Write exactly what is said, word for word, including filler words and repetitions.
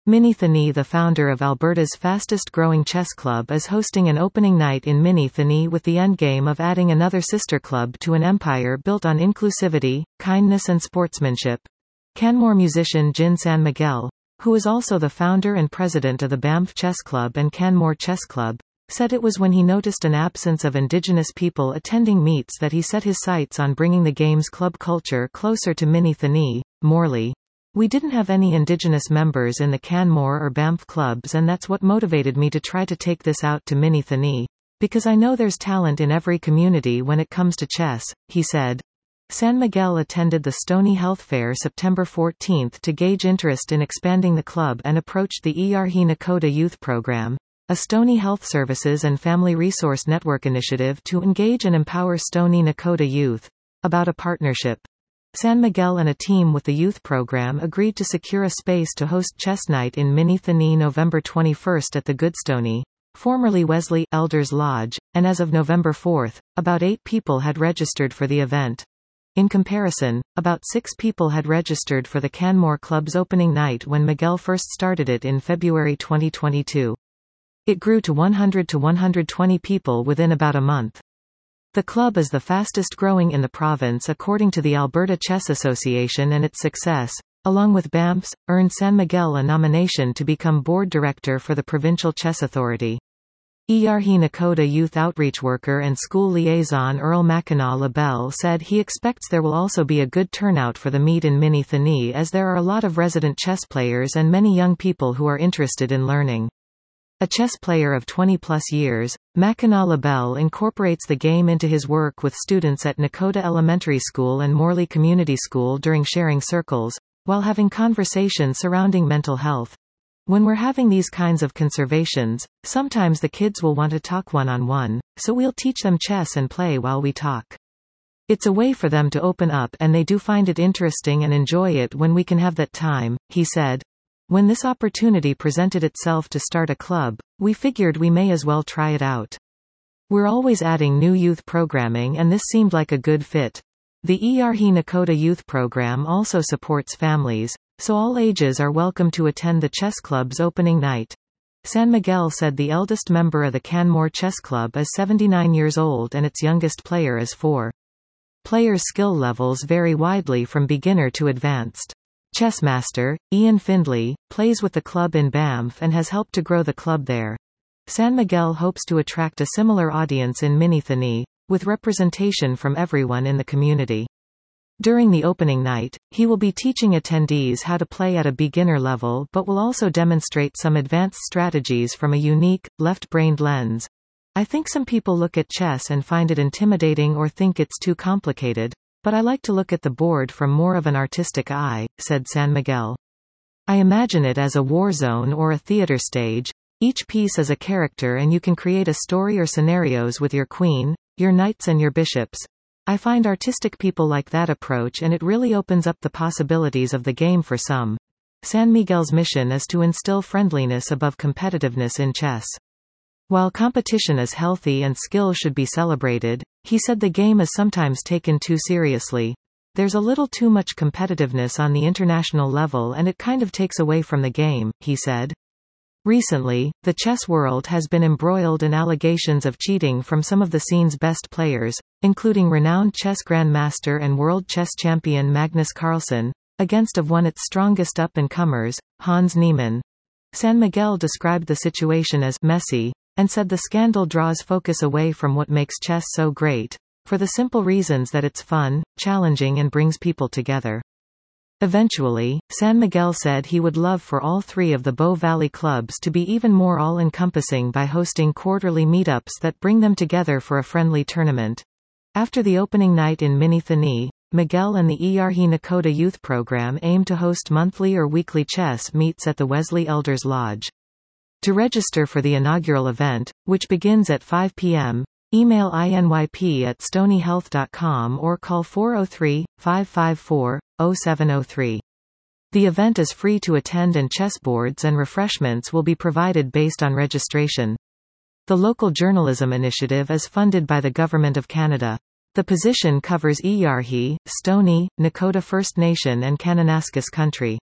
Minithini, the founder of Alberta's fastest-growing chess club, is hosting an opening night in Minithini with the endgame of adding another sister club to an empire built on inclusivity, kindness and sportsmanship. Canmore musician Jin San Miguel, who is also the founder and president of the Banff Chess Club and Canmore Chess Club, said it was when he noticed an absence of Indigenous people attending meets that he set his sights on bringing the game's club culture closer to Minithini. Morley: "We didn't have any Indigenous members in the Canmore or Banff clubs, and that's what motivated me to try to take this out to Minithini. Because I know there's talent in every community when it comes to chess," he said. San Miguel attended the Stony Health Fair September fourteenth to gauge interest in expanding the club and approached the Earhie Nakota Youth Program, a Stony Health Services and Family Resource Network initiative to engage and empower Stony Nakota youth, about a partnership. San Miguel and a team with the youth program agreed to secure a space to host Chess Night in Minithini November twenty-first at the Goodstony, formerly Wesley Elders Lodge, and as of November fourth, about eight people had registered for the event. In comparison, about six people had registered for the Canmore Club's opening night when Miguel first started it in February twenty twenty-two. It grew to one hundred to one hundred twenty people within about a month. The club is the fastest growing in the province according to the Alberta Chess Association, and its success, along with Banff's, earned San Miguel a nomination to become board director for the Provincial Chess Authority. Earhie Nakota youth outreach worker and school liaison Earl Mackinac LaBelle said he expects there will also be a good turnout for the meet in Minithini, as there are a lot of resident chess players and many young people who are interested in learning. A chess player of twenty plus years, Mackinac LaBelle incorporates the game into his work with students at Nakota Elementary School and Morley Community School during sharing circles, while having conversations surrounding mental health. "When we're having these kinds of conversations, sometimes the kids will want to talk one-on-one, so we'll teach them chess and play while we talk. It's a way for them to open up, and they do find it interesting and enjoy it when we can have that time," he said. "When this opportunity presented itself to start a club, we figured we may as well try it out. We're always adding new youth programming, and this seemed like a good fit. The Earhie Nakota Youth Program also supports families, so all ages are welcome to attend the chess club's opening night." San Miguel said the eldest member of the Canmore Chess Club is seventy-nine years old and its youngest player is four. Players' skill levels vary widely from beginner to advanced. Chessmaster, Ian Findlay, plays with the club in Banff and has helped to grow the club there. San Miguel hopes to attract a similar audience in Minithini, with representation from everyone in the community. During the opening night, he will be teaching attendees how to play at a beginner level but will also demonstrate some advanced strategies from a unique, left-brained lens. "I think some people look at chess and find it intimidating or think it's too complicated, but I like to look at the board from more of an artistic eye," said San Miguel. "I imagine it as a war zone or a theater stage. Each piece is a character and you can create a story or scenarios with your queen, your knights and your bishops. I find artistic people like that approach, and it really opens up the possibilities of the game for some." San Miguel's mission is to instill friendliness above competitiveness in chess. While competition is healthy and skill should be celebrated, he said the game is sometimes taken too seriously. "There's a little too much competitiveness on the international level and it kind of takes away from the game," he said. Recently, the chess world has been embroiled in allegations of cheating from some of the scene's best players, including renowned chess grandmaster and world chess champion Magnus Carlsen, against of one its strongest up-and-comers, Hans Niemann. San Miguel described the situation as messy, and said the scandal draws focus away from what makes chess so great, for the simple reasons that it's fun, challenging and brings people together. Eventually, San Miguel said he would love for all three of the Bow Valley clubs to be even more all-encompassing by hosting quarterly meetups that bring them together for a friendly tournament. After the opening night in Minithini, Miguel and the Earhie Nakota Youth Program aim to host monthly or weekly chess meets at the Wesley Elders Lodge. To register for the inaugural event, which begins at five p m, email I N Y P at stony health dot com or call four oh three, five five four, oh seven oh three. The event is free to attend and chessboards and refreshments will be provided based on registration. The local journalism initiative is funded by the Government of Canada. The position covers Earhie, Stony, Nakota First Nation and Kananaskis Country.